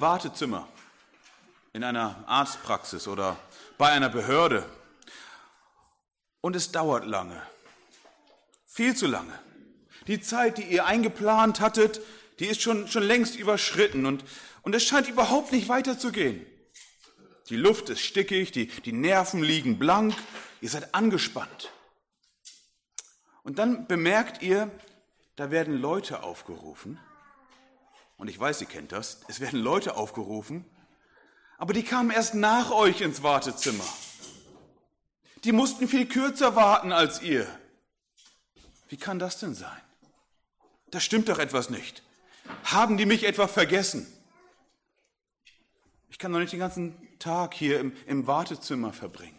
Wartezimmer in einer Arztpraxis oder bei einer Behörde. Und es dauert lange, viel zu lange. Die Zeit, die ihr eingeplant hattet, die ist schon längst überschritten und es scheint überhaupt nicht weiterzugehen. Die Luft ist stickig, die Nerven liegen blank, ihr seid angespannt. Und dann bemerkt ihr, da werden Leute aufgerufen. Und ich weiß, ihr kennt das, es werden Leute aufgerufen, aber die kamen erst nach euch ins Wartezimmer. Die mussten viel kürzer warten als ihr. Wie kann das denn sein? Da stimmt doch etwas nicht. Haben die mich etwa vergessen? Ich kann doch nicht den ganzen Tag hier im Wartezimmer verbringen.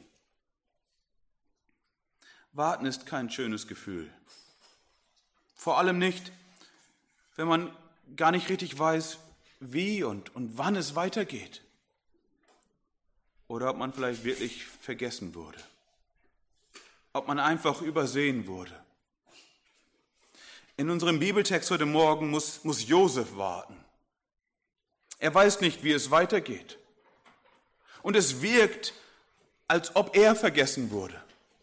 Warten ist kein schönes Gefühl. Vor allem nicht, wenn man gar nicht richtig weiß, wie und wann es weitergeht. Oder ob man vielleicht wirklich vergessen wurde. Ob man einfach übersehen wurde. In unserem Bibeltext heute Morgen muss Josef warten. Er weiß nicht, wie es weitergeht. Und es wirkt, als ob er vergessen wurde.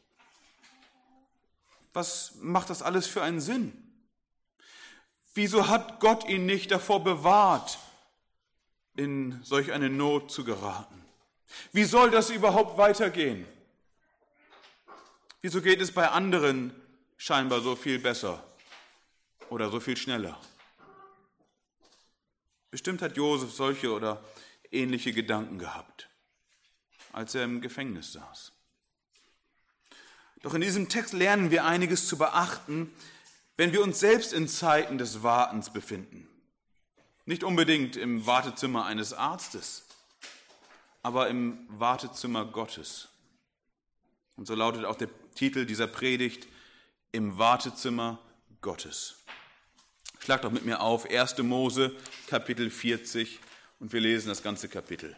Was macht das alles für einen Sinn? Wieso hat Gott ihn nicht davor bewahrt, in solch eine Not zu geraten? Wie soll das überhaupt weitergehen? Wieso geht es bei anderen scheinbar so viel besser oder so viel schneller? Bestimmt hat Josef solche oder ähnliche Gedanken gehabt, als er im Gefängnis saß. Doch in diesem Text lernen wir einiges zu beachten, wenn wir uns selbst in Zeiten des Wartens befinden. Nicht unbedingt im Wartezimmer eines Arztes, aber im Wartezimmer Gottes. Und so lautet auch der Titel dieser Predigt, im Wartezimmer Gottes. Schlag doch mit mir auf 1. Mose, Kapitel 40, und wir lesen das ganze Kapitel.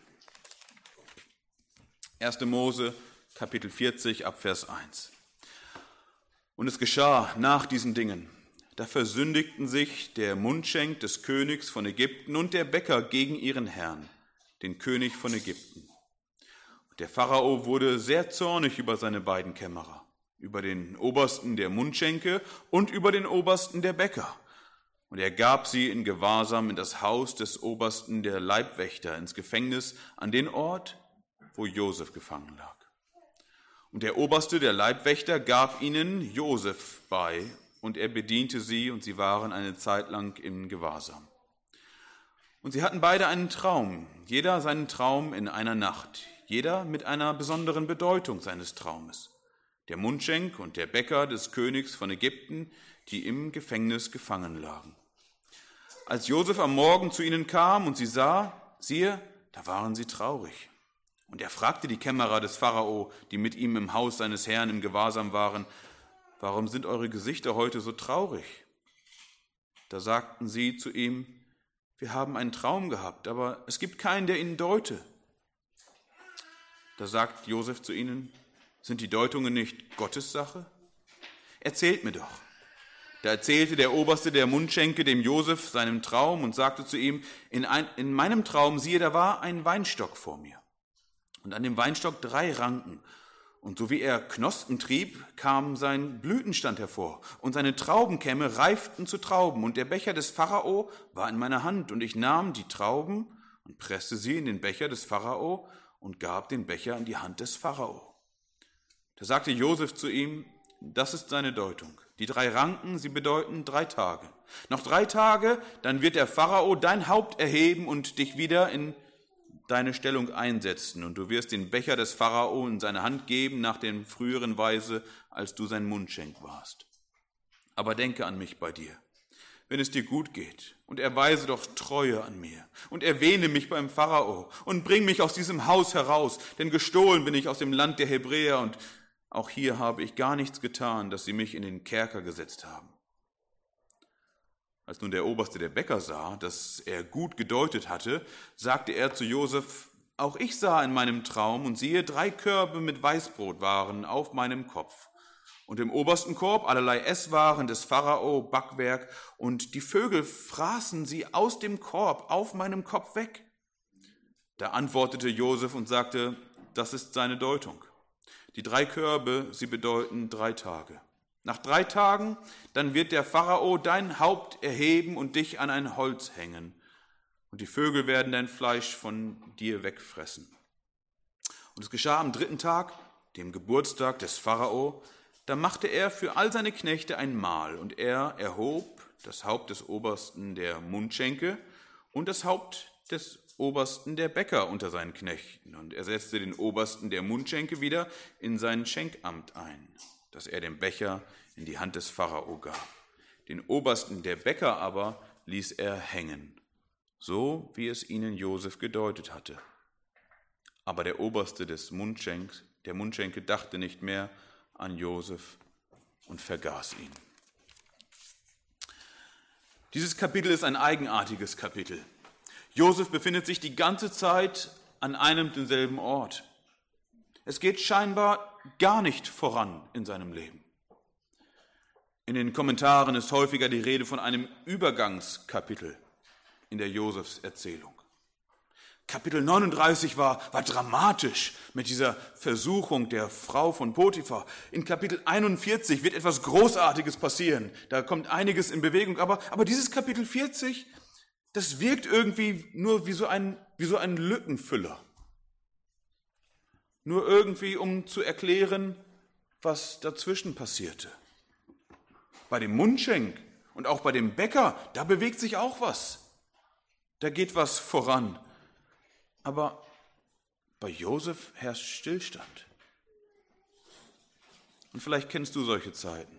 1. Mose, Kapitel 40, ab Vers 1. Und es geschah nach diesen Dingen, da versündigten sich der Mundschenk des Königs von Ägypten und der Bäcker gegen ihren Herrn, den König von Ägypten. Und der Pharao wurde sehr zornig über seine beiden Kämmerer, über den Obersten der Mundschenke und über den Obersten der Bäcker. Und er gab sie in Gewahrsam in das Haus des Obersten der Leibwächter, ins Gefängnis, an den Ort, wo Josef gefangen lag. Und der Oberste der Leibwächter gab ihnen Josef bei, und er bediente sie, und sie waren eine Zeit lang in Gewahrsam. Und sie hatten beide einen Traum, jeder seinen Traum in einer Nacht, jeder mit einer besonderen Bedeutung seines Traumes. Der Mundschenk und der Bäcker des Königs von Ägypten, die im Gefängnis gefangen lagen. Als Josef am Morgen zu ihnen kam und sie sah, siehe, da waren sie traurig. Und er fragte die Kämmerer des Pharao, die mit ihm im Haus seines Herrn im Gewahrsam waren, warum sind eure Gesichter heute so traurig? Da sagten sie zu ihm, wir haben einen Traum gehabt, aber es gibt keinen, der ihn deute. Da sagt Josef zu ihnen, sind die Deutungen nicht Gottes Sache? Erzählt mir doch. Da erzählte der Oberste der Mundschenke dem Josef seinen Traum und sagte zu ihm, in meinem Traum, siehe, da war ein Weinstock vor mir. Und an dem Weinstock 3 Ranken. Und so wie er Knospen trieb, kam sein Blütenstand hervor. Und seine Traubenkämme reiften zu Trauben. Und der Becher des Pharao war in meiner Hand. Und ich nahm die Trauben und presste sie in den Becher des Pharao und gab den Becher in die Hand des Pharao. Da sagte Josef zu ihm, das ist seine Deutung. Die 3 Ranken, sie bedeuten 3 Tage. Noch 3 Tage, dann wird der Pharao dein Haupt erheben und dich wieder in deine Stellung einsetzen. Und du wirst den Becher des Pharao in seine Hand geben, nach der früheren Weise, als du sein Mundschenk warst. Aber denke an mich bei dir, wenn es dir gut geht, und erweise doch Treue an mir, und erwähne mich beim Pharao, und bring mich aus diesem Haus heraus, denn gestohlen bin ich aus dem Land der Hebräer, und auch hier habe ich gar nichts getan, dass sie mich in den Kerker gesetzt haben. Als nun der Oberste der Bäcker sah, dass er gut gedeutet hatte, sagte er zu Josef, auch ich sah in meinem Traum und siehe, 3 Körbe mit Weißbrot waren auf meinem Kopf. Und im obersten Korb allerlei Esswaren des Pharao, Backwerk, und die Vögel fraßen sie aus dem Korb auf meinem Kopf weg. Da antwortete Josef und sagte, das ist seine Deutung. Die 3 Körbe, sie bedeuten 3 Tage. Nach 3 Tagen, dann wird der Pharao dein Haupt erheben und dich an ein Holz hängen. Und die Vögel werden dein Fleisch von dir wegfressen. Und es geschah am 3. Tag, dem Geburtstag des Pharao, da machte er für all seine Knechte ein Mahl. Und er erhob das Haupt des Obersten der Mundschenke und das Haupt des Obersten der Bäcker unter seinen Knechten. Und er setzte den Obersten der Mundschenke wieder in sein Schenkamt ein, das er dem Becher in die Hand des Pharao gab. Den Obersten der Bäcker aber ließ er hängen, so wie es ihnen Josef gedeutet hatte. Aber der Oberste der Mundschenke dachte nicht mehr an Josef und vergaß ihn. Dieses Kapitel ist ein eigenartiges Kapitel. Josef befindet sich die ganze Zeit an einem und denselben Ort. Es geht scheinbar gar nicht voran in seinem Leben. In den Kommentaren ist häufiger die Rede von einem Übergangskapitel in der Josefs-Erzählung. Kapitel 39 war dramatisch mit dieser Versuchung der Frau von Potiphar. In Kapitel 41 wird etwas Großartiges passieren. Da kommt einiges in Bewegung. Aber dieses Kapitel 40, das wirkt irgendwie nur wie so ein Lückenfüller. Nur irgendwie, um zu erklären, was dazwischen passierte. Bei dem Mundschenk und auch bei dem Bäcker, da bewegt sich auch was. Da geht was voran. Aber bei Josef herrscht Stillstand. Und vielleicht kennst du solche Zeiten.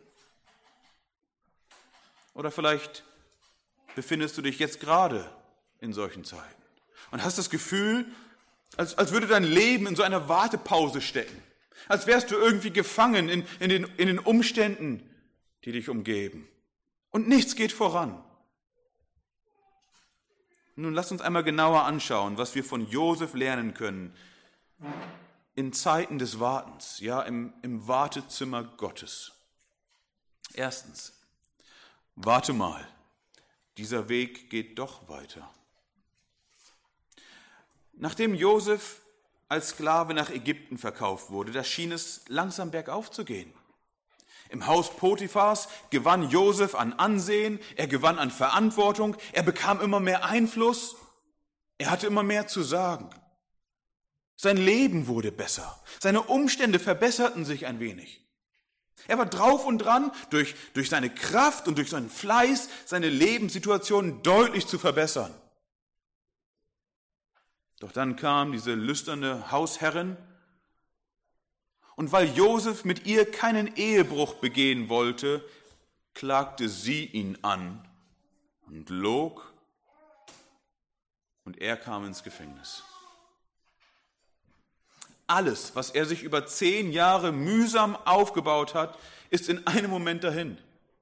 Oder vielleicht befindest du dich jetzt gerade in solchen Zeiten und hast das Gefühl, als würde dein Leben in so einer Wartepause stecken. Als wärst du irgendwie gefangen in den Umständen, die dich umgeben. Und nichts geht voran. Nun lasst uns einmal genauer anschauen, was wir von Josef lernen können in Zeiten des Wartens, ja, im Wartezimmer Gottes. Erstens, warte mal, dieser Weg geht doch weiter. Nachdem Josef als Sklave nach Ägypten verkauft wurde, da schien es langsam bergauf zu gehen. Im Haus Potiphars gewann Josef an Ansehen, er gewann an Verantwortung, er bekam immer mehr Einfluss, er hatte immer mehr zu sagen. Sein Leben wurde besser, seine Umstände verbesserten sich ein wenig. Er war drauf und dran, durch seine Kraft und durch seinen Fleiß seine Lebenssituation deutlich zu verbessern. Doch dann kam diese lüsterne Hausherrin, und weil Josef mit ihr keinen Ehebruch begehen wollte, klagte sie ihn an und log, und er kam ins Gefängnis. Alles, was er sich über 10 Jahre mühsam aufgebaut hat, ist in einem Moment dahin.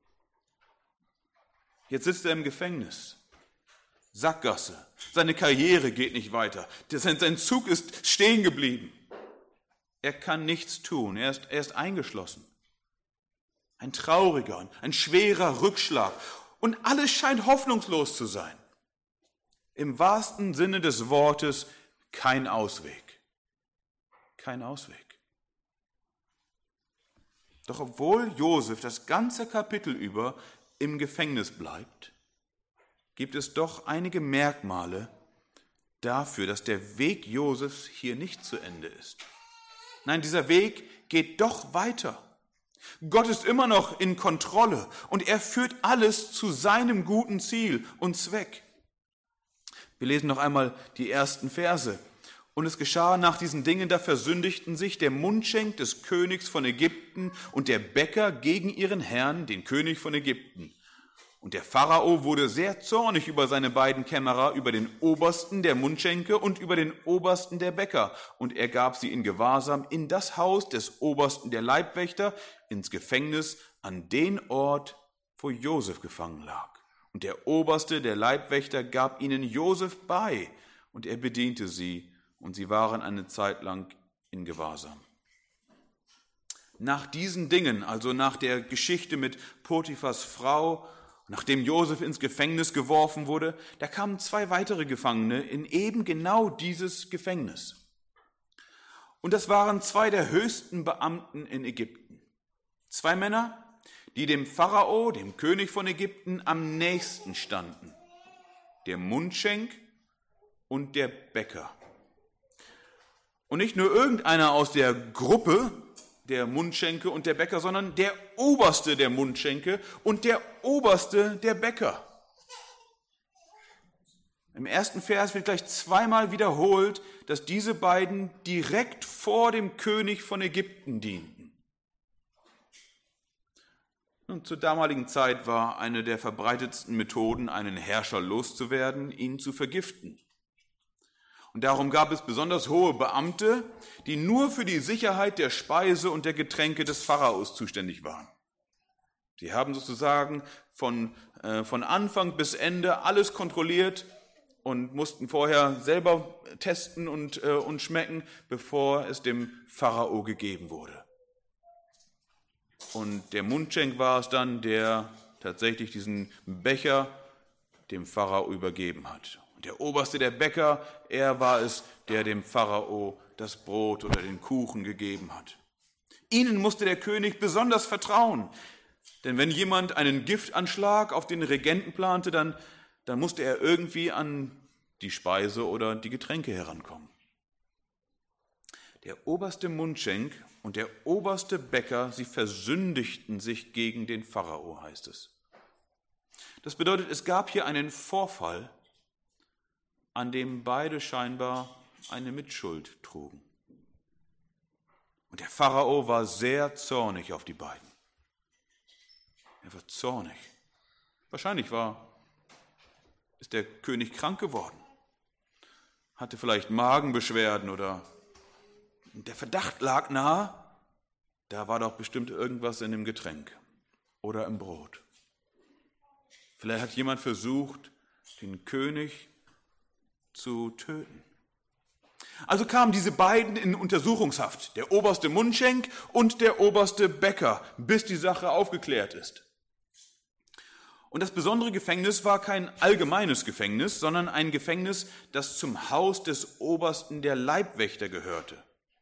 Jetzt sitzt er im Gefängnis. Sackgasse. Seine Karriere geht nicht weiter. Sein Zug ist stehen geblieben. Er kann nichts tun. Er ist eingeschlossen. Ein trauriger, ein schwerer Rückschlag. Und alles scheint hoffnungslos zu sein. Im wahrsten Sinne des Wortes kein Ausweg. Kein Ausweg. Doch obwohl Josef das ganze Kapitel über im Gefängnis bleibt, gibt es doch einige Merkmale dafür, dass der Weg Josefs hier nicht zu Ende ist. Nein, dieser Weg geht doch weiter. Gott ist immer noch in Kontrolle und er führt alles zu seinem guten Ziel und Zweck. Wir lesen noch einmal die ersten Verse. Und es geschah nach diesen Dingen, da versündigten sich der Mundschenk des Königs von Ägypten und der Bäcker gegen ihren Herrn, den König von Ägypten. Und der Pharao wurde sehr zornig über seine beiden Kämmerer, über den Obersten der Mundschenke und über den Obersten der Bäcker. Und er gab sie in Gewahrsam in das Haus des Obersten der Leibwächter, ins Gefängnis, an den Ort, wo Josef gefangen lag. Und der Oberste der Leibwächter gab ihnen Josef bei, und er bediente sie, und sie waren eine Zeit lang in Gewahrsam. Nach diesen Dingen, also nach der Geschichte mit Potiphars Frau Nachdem Josef ins Gefängnis geworfen wurde, da kamen 2 weitere Gefangene in eben genau dieses Gefängnis. Und das waren 2 der höchsten Beamten in Ägypten. 2 Männer, die dem Pharao, dem König von Ägypten, am nächsten standen. Der Mundschenk und der Bäcker. Und nicht nur irgendeiner aus der Gruppe der Mundschenke und der Bäcker, sondern der Oberste der Mundschenke und der Oberste der Bäcker. Im ersten Vers wird gleich 2-mal wiederholt, dass diese beiden direkt vor dem König von Ägypten dienten. Und zur damaligen Zeit war eine der verbreitetsten Methoden, einen Herrscher loszuwerden, ihn zu vergiften. Und darum gab es besonders hohe Beamte, die nur für die Sicherheit der Speise und der Getränke des Pharaos zuständig waren. Sie haben sozusagen von Anfang bis Ende alles kontrolliert und mussten vorher selber testen und schmecken, bevor es dem Pharao gegeben wurde. Und der Mundschenk war es dann, der tatsächlich diesen Becher dem Pharao übergeben hat. Und der Oberste der Bäcker, er war es, der dem Pharao das Brot oder den Kuchen gegeben hat. Ihnen musste der König besonders vertrauen, denn wenn jemand einen Giftanschlag auf den Regenten plante, dann musste er irgendwie an die Speise oder die Getränke herankommen. Der oberste Mundschenk und der oberste Bäcker, sie versündigten sich gegen den Pharao, heißt es. Das bedeutet, es gab hier einen Vorfall, an dem beide scheinbar eine Mitschuld trugen. Und der Pharao war sehr zornig auf die beiden. Er war zornig. Wahrscheinlich ist der König krank geworden, hatte vielleicht Magenbeschwerden oder der Verdacht lag nahe, da war doch bestimmt irgendwas in dem Getränk oder im Brot. Vielleicht hat jemand versucht, den König zu töten. Also kamen diese beiden in Untersuchungshaft, der oberste Mundschenk und der oberste Bäcker, bis die Sache aufgeklärt ist. Und das besondere Gefängnis war kein allgemeines Gefängnis, sondern ein Gefängnis, das zum Haus des Obersten der Leibwächter gehörte.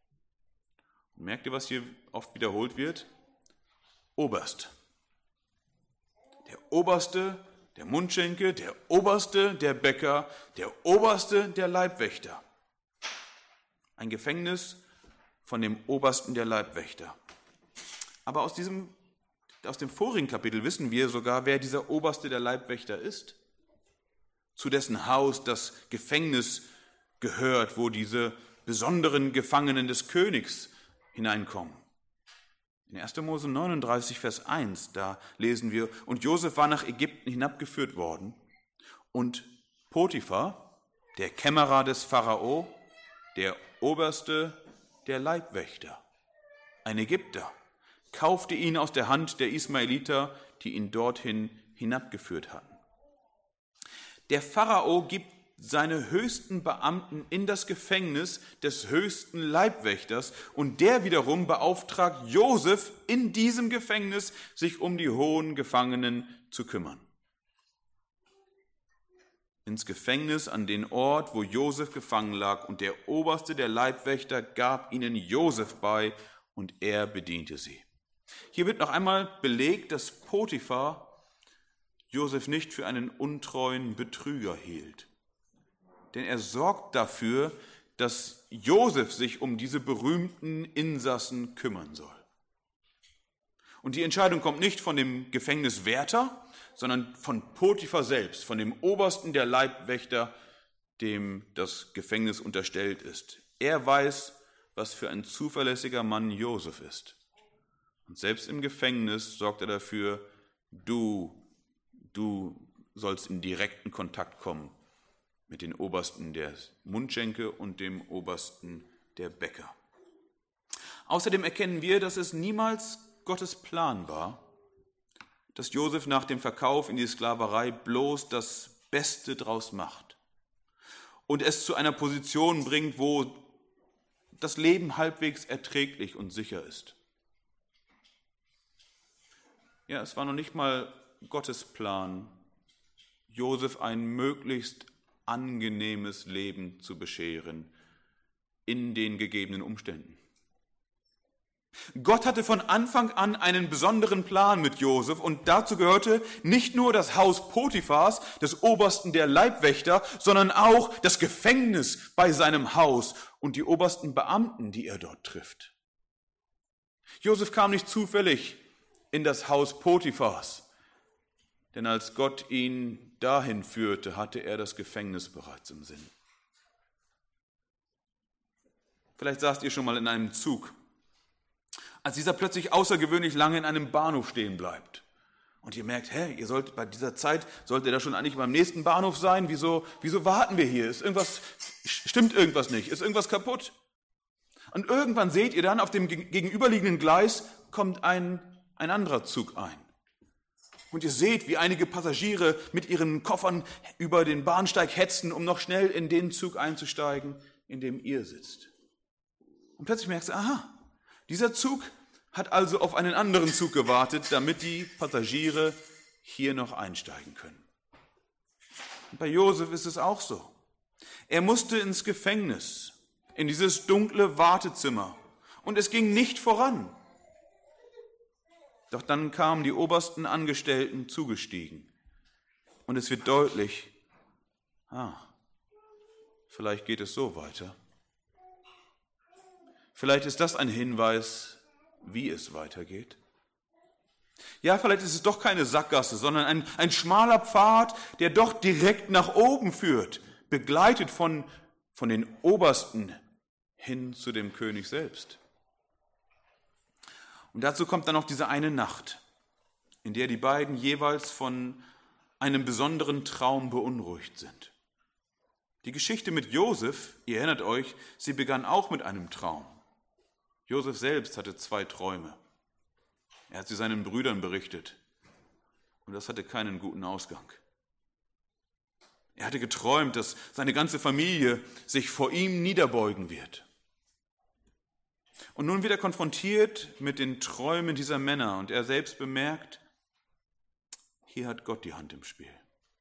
Und merkt ihr, was hier oft wiederholt wird? Oberst. Der Oberste der Mundschenke, der Oberste der Bäcker, der Oberste der Leibwächter. Ein Gefängnis von dem Obersten der Leibwächter. Aber aus dem vorigen Kapitel wissen wir sogar, wer dieser Oberste der Leibwächter ist, zu dessen Haus das Gefängnis gehört, wo diese besonderen Gefangenen des Königs hineinkommen. In 1. Mose 39, Vers 1, da lesen wir, und Josef war nach Ägypten hinabgeführt worden, und Potiphar, der Kämmerer des Pharao, der Oberste der Leibwächter, ein Ägypter, kaufte ihn aus der Hand der Ismaeliter, die ihn dorthin hinabgeführt hatten. Der Pharao gibt seine höchsten Beamten in das Gefängnis des höchsten Leibwächters und der wiederum beauftragt Josef in diesem Gefängnis, sich um die hohen Gefangenen zu kümmern. Ins Gefängnis an den Ort, wo Josef gefangen lag, und der Oberste der Leibwächter gab ihnen Josef bei und er bediente sie. Hier wird noch einmal belegt, dass Potiphar Josef nicht für einen untreuen Betrüger hielt. Denn er sorgt dafür, dass Josef sich um diese berühmten Insassen kümmern soll. Und die Entscheidung kommt nicht von dem Gefängniswärter, sondern von Potiphar selbst, von dem Obersten der Leibwächter, dem das Gefängnis unterstellt ist. Er weiß, was für ein zuverlässiger Mann Josef ist. Und selbst im Gefängnis sorgt er dafür, du sollst in direkten Kontakt kommen mit den Obersten der Mundschenke und dem Obersten der Bäcker. Außerdem erkennen wir, dass es niemals Gottes Plan war, dass Josef nach dem Verkauf in die Sklaverei bloß das Beste draus macht und es zu einer Position bringt, wo das Leben halbwegs erträglich und sicher ist. Ja, es war noch nicht mal Gottes Plan, Josef ein möglichst angenehmes Leben zu bescheren in den gegebenen Umständen. Gott hatte von Anfang an einen besonderen Plan mit Josef und dazu gehörte nicht nur das Haus Potiphars, des Obersten der Leibwächter, sondern auch das Gefängnis bei seinem Haus und die obersten Beamten, die er dort trifft. Josef kam nicht zufällig in das Haus Potiphars, denn als Gott ihn dahin führte, hatte er das Gefängnis bereits im Sinn. Vielleicht saßt ihr schon mal in einem Zug, als dieser plötzlich außergewöhnlich lange in einem Bahnhof stehen bleibt. Und ihr merkt, ihr sollt bei dieser Zeit, sollt ihr da schon eigentlich beim nächsten Bahnhof sein? Wieso warten wir hier? Stimmt irgendwas nicht? Ist irgendwas kaputt? Und irgendwann seht ihr dann, auf dem gegenüberliegenden Gleis kommt ein anderer Zug ein. Und ihr seht, wie einige Passagiere mit ihren Koffern über den Bahnsteig hetzen, um noch schnell in den Zug einzusteigen, in dem ihr sitzt. Und plötzlich merkst du, aha, dieser Zug hat also auf einen anderen Zug gewartet, damit die Passagiere hier noch einsteigen können. Und bei Josef ist es auch so. Er musste ins Gefängnis, in dieses dunkle Wartezimmer, und es ging nicht voran. Doch dann kamen die obersten Angestellten zugestiegen und es wird deutlich, vielleicht geht es so weiter. Vielleicht ist das ein Hinweis, wie es weitergeht. Ja, vielleicht ist es doch keine Sackgasse, sondern ein schmaler Pfad, der doch direkt nach oben führt, begleitet von den Obersten hin zu dem König selbst. Und dazu kommt dann noch diese eine Nacht, in der die beiden jeweils von einem besonderen Traum beunruhigt sind. Die Geschichte mit Josef, ihr erinnert euch, sie begann auch mit einem Traum. Josef selbst hatte 2 Träume. Er hat sie seinen Brüdern berichtet und das hatte keinen guten Ausgang. Er hatte geträumt, dass seine ganze Familie sich vor ihm niederbeugen wird. Und nun wird er konfrontiert mit den Träumen dieser Männer und er selbst bemerkt, hier hat Gott die Hand im Spiel.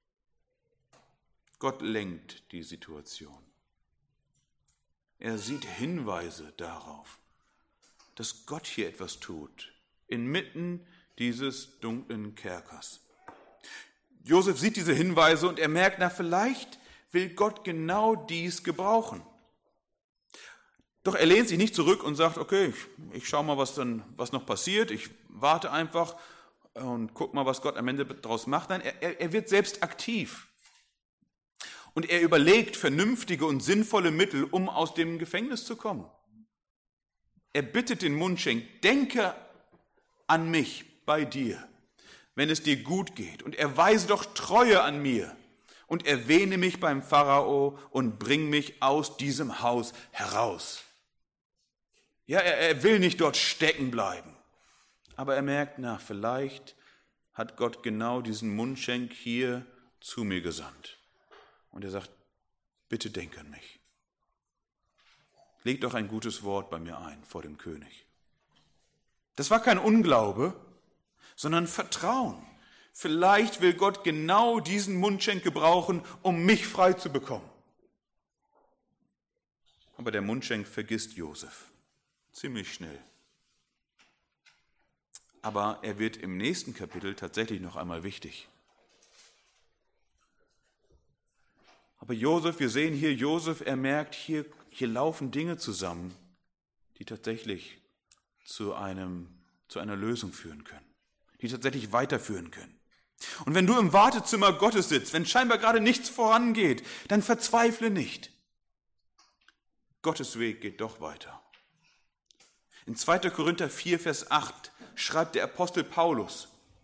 Gott lenkt die Situation. Er sieht Hinweise darauf, dass Gott hier etwas tut, inmitten dieses dunklen Kerkers. Josef sieht diese Hinweise und er merkt, vielleicht will Gott genau dies gebrauchen. Doch er lehnt sich nicht zurück und sagt, okay, ich schaue mal, was noch passiert, ich warte einfach und guck mal, was Gott am Ende daraus macht. Nein, er wird selbst aktiv. Und er überlegt vernünftige und sinnvolle Mittel, um aus dem Gefängnis zu kommen. Er bittet den Mundschenk, denke an mich bei dir, wenn es dir gut geht, und erweise doch Treue an mir und erwähne mich beim Pharao und bring mich aus diesem Haus heraus. Ja, er will nicht dort stecken bleiben, aber er merkt, vielleicht hat Gott genau diesen Mundschenk hier zu mir gesandt. Und er sagt, bitte denk an mich. Leg doch ein gutes Wort bei mir ein vor dem König. Das war kein Unglaube, sondern Vertrauen. Vielleicht will Gott genau diesen Mundschenk gebrauchen, um mich frei zu bekommen. Aber der Mundschenk vergisst Josef ziemlich schnell. Aber er wird im nächsten Kapitel tatsächlich noch einmal wichtig. Aber Josef, wir sehen hier Josef, er merkt, hier laufen Dinge zusammen, die tatsächlich zu einer Lösung führen können, die tatsächlich weiterführen können. Und wenn du im Wartezimmer Gottes sitzt, wenn scheinbar gerade nichts vorangeht, dann verzweifle nicht. Gottes Weg geht doch weiter. In 2. Korinther 4, Vers 8 schreibt der Apostel Paulus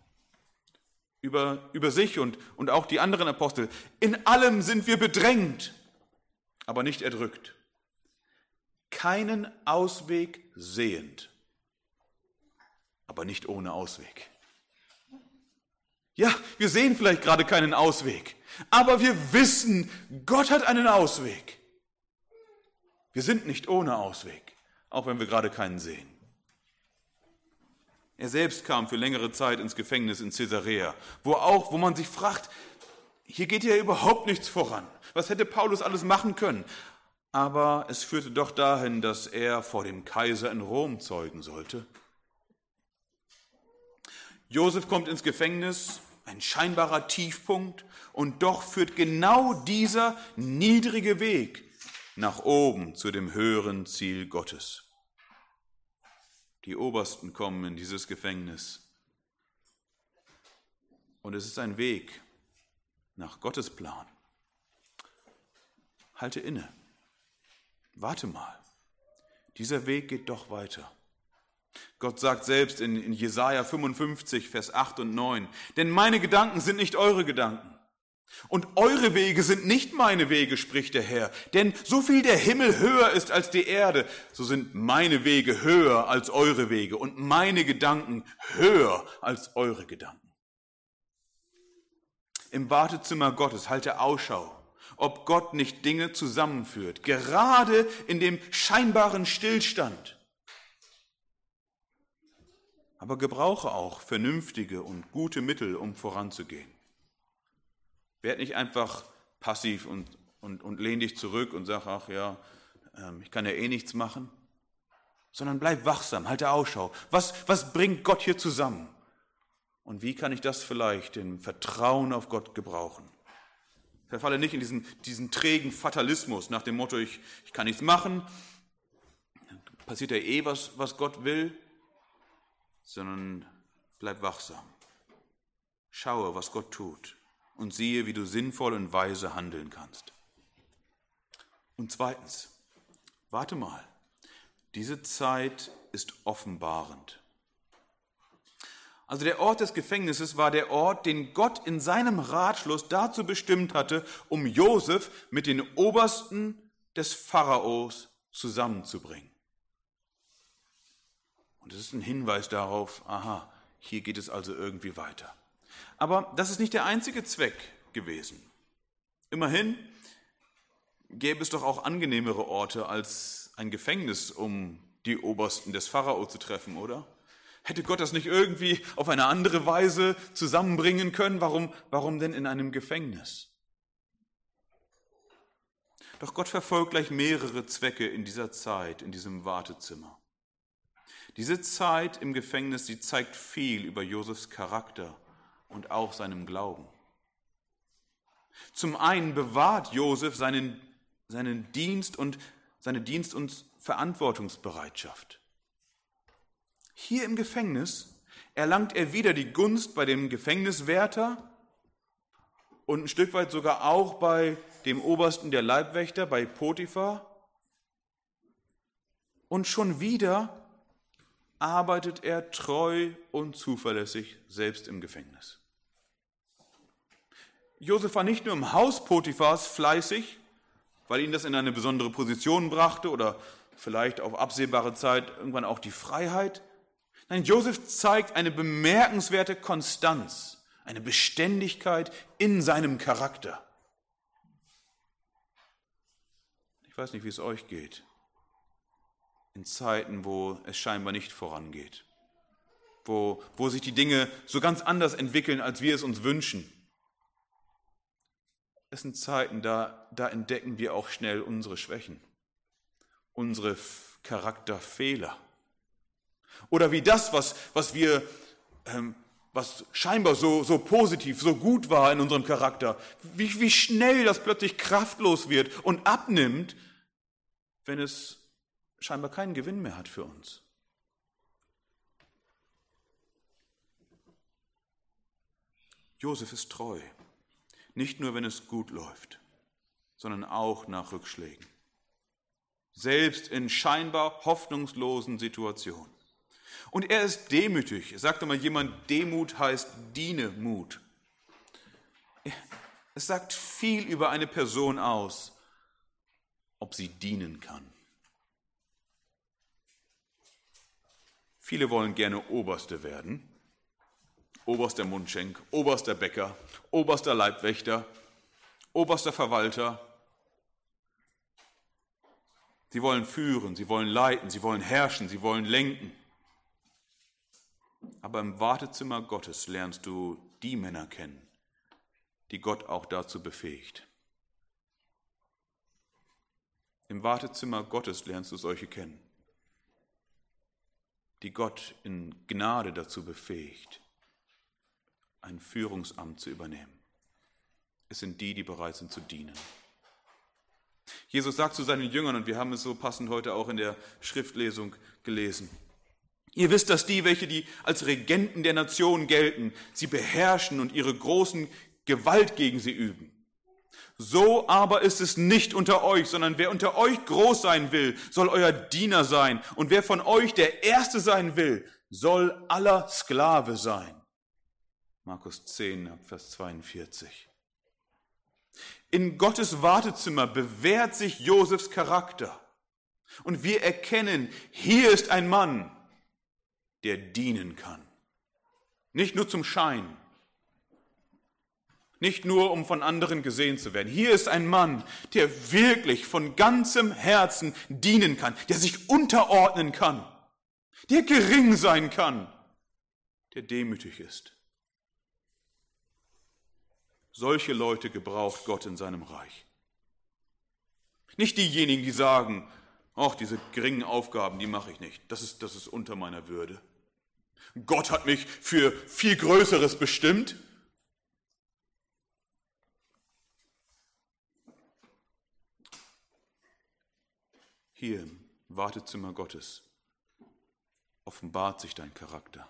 über sich und auch die anderen Apostel, in allem sind wir bedrängt, aber nicht erdrückt, keinen Ausweg sehend, aber nicht ohne Ausweg. Ja, wir sehen vielleicht gerade keinen Ausweg, aber wir wissen, Gott hat einen Ausweg. Wir sind nicht ohne Ausweg, auch wenn wir gerade keinen sehen. Er selbst kam für längere Zeit ins Gefängnis in Caesarea, wo man sich fragt, hier geht ja überhaupt nichts voran. Was hätte Paulus alles machen können? Aber es führte doch dahin, dass er vor dem Kaiser in Rom zeugen sollte. Josef kommt ins Gefängnis, ein scheinbarer Tiefpunkt, und doch führt genau dieser niedrige Weg nach oben zu dem höheren Ziel Gottes. Die Obersten kommen in dieses Gefängnis. Und es ist ein Weg nach Gottes Plan. Halte inne. Warte mal. Dieser Weg geht doch weiter. Gott sagt selbst in Jesaja 55, Vers 8 und 9, denn meine Gedanken sind nicht eure Gedanken. Und eure Wege sind nicht meine Wege, spricht der Herr. Denn so viel der Himmel höher ist als die Erde, so sind meine Wege höher als eure Wege und meine Gedanken höher als eure Gedanken. Im Wartezimmer Gottes halte Ausschau, ob Gott nicht Dinge zusammenführt, gerade in dem scheinbaren Stillstand. Aber gebrauche auch vernünftige und gute Mittel, um voranzugehen. Werd nicht einfach passiv und lehn dich zurück und sag, ach ja, ich kann ja eh nichts machen, sondern bleib wachsam, halte Ausschau. Was bringt Gott hier zusammen? Und wie kann ich das vielleicht im Vertrauen auf Gott gebrauchen? Verfalle nicht in diesen trägen Fatalismus nach dem Motto, ich kann nichts machen, passiert ja eh, was Gott will, sondern bleib wachsam. Schaue, was Gott tut. Und siehe, wie du sinnvoll und weise handeln kannst. Und zweitens, warte mal, diese Zeit ist offenbarend. Also der Ort des Gefängnisses war der Ort, den Gott in seinem Ratschluss dazu bestimmt hatte, um Josef mit den Obersten des Pharaos zusammenzubringen. Und es ist ein Hinweis darauf, aha, hier geht es also irgendwie weiter. Aber das ist nicht der einzige Zweck gewesen. Immerhin gäbe es doch auch angenehmere Orte als ein Gefängnis, um die Obersten des Pharao zu treffen, oder? Hätte Gott das nicht irgendwie auf eine andere Weise zusammenbringen können? Warum denn in einem Gefängnis? Doch Gott verfolgt gleich mehrere Zwecke in dieser Zeit, in diesem Wartezimmer. Diese Zeit im Gefängnis, die zeigt viel über Josefs Charakter und auch seinem Glauben. Zum einen bewahrt Josef seinen Dienst und seine Dienst- und Verantwortungsbereitschaft. Hier im Gefängnis erlangt er wieder die Gunst bei dem Gefängniswärter und ein Stück weit sogar auch bei dem Obersten der Leibwächter, bei Potiphar. Und schon wieder arbeitet er treu und zuverlässig selbst im Gefängnis. Josef war nicht nur im Haus Potiphars fleißig, weil ihn das in eine besondere Position brachte oder vielleicht auf absehbare Zeit irgendwann auch die Freiheit. Nein, Josef zeigt eine bemerkenswerte Konstanz, eine Beständigkeit in seinem Charakter. Ich weiß nicht, wie es euch geht. In Zeiten, wo es scheinbar nicht vorangeht, wo sich die Dinge so ganz anders entwickeln, als wir es uns wünschen. Es sind Zeiten, da entdecken wir auch schnell unsere Schwächen, unsere Charakterfehler. Oder wie das, was scheinbar so positiv, so gut war in unserem Charakter, wie schnell das plötzlich kraftlos wird und abnimmt, wenn es scheinbar keinen Gewinn mehr hat für uns. Josef ist treu, nicht nur wenn es gut läuft, sondern auch nach Rückschlägen. Selbst in scheinbar hoffnungslosen Situationen. Und er ist demütig. Sagte mal jemand, Demut heißt Dienemut. Es sagt viel über eine Person aus, ob sie dienen kann. Viele wollen gerne Oberste werden. Oberster Mundschenk, oberster Bäcker, oberster Leibwächter, oberster Verwalter. Sie wollen führen, sie wollen leiten, sie wollen herrschen, sie wollen lenken. Aber im Wartezimmer Gottes lernst du die Männer kennen, die Gott auch dazu befähigt. Im Wartezimmer Gottes lernst du solche kennen, die Gott in Gnade dazu befähigt, ein Führungsamt zu übernehmen. Es sind die, die bereit sind zu dienen. Jesus sagt zu seinen Jüngern, und wir haben es so passend heute auch in der Schriftlesung gelesen: Ihr wisst, dass die als Regenten der Nation gelten, sie beherrschen und ihre großen Gewalt gegen sie üben. So aber ist es nicht unter euch, sondern wer unter euch groß sein will, soll euer Diener sein. Und wer von euch der Erste sein will, soll aller Sklave sein. Markus 10, Vers 42. In Gottes Wartezimmer bewährt sich Josefs Charakter. Und wir erkennen, hier ist ein Mann, der dienen kann. Nicht nur zum Schein. Nicht nur, um von anderen gesehen zu werden. Hier ist ein Mann, der wirklich von ganzem Herzen dienen kann, der sich unterordnen kann, der gering sein kann, der demütig ist. Solche Leute gebraucht Gott in seinem Reich. Nicht diejenigen, die sagen, ach, diese geringen Aufgaben, die mache ich nicht. Das ist unter meiner Würde. Gott hat mich für viel Größeres bestimmt. Hier im Wartezimmer Gottes offenbart sich dein Charakter.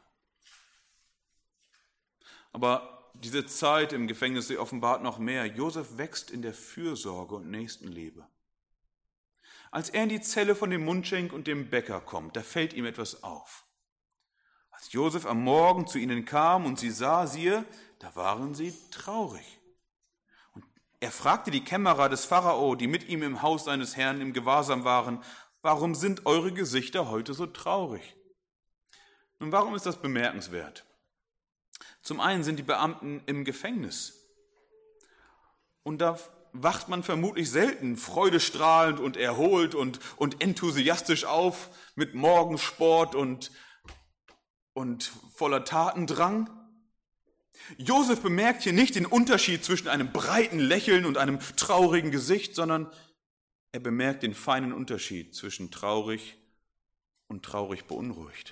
Aber diese Zeit im Gefängnis, sie offenbart noch mehr. Josef wächst in der Fürsorge und Nächstenliebe. Als er in die Zelle von dem Mundschenk und dem Bäcker kommt, da fällt ihm etwas auf. Als Josef am Morgen zu ihnen kam und sie sah, siehe, da waren sie traurig. Er fragte die Kämmerer des Pharao, die mit ihm im Haus seines Herrn im Gewahrsam waren, warum sind eure Gesichter heute so traurig? Nun, warum ist das bemerkenswert? Zum einen sind die Beamten im Gefängnis. Und da wacht man vermutlich selten freudestrahlend und erholt und enthusiastisch auf mit Morgensport und voller Tatendrang. Josef bemerkt hier nicht den Unterschied zwischen einem breiten Lächeln und einem traurigen Gesicht, sondern er bemerkt den feinen Unterschied zwischen traurig und traurig beunruhigt.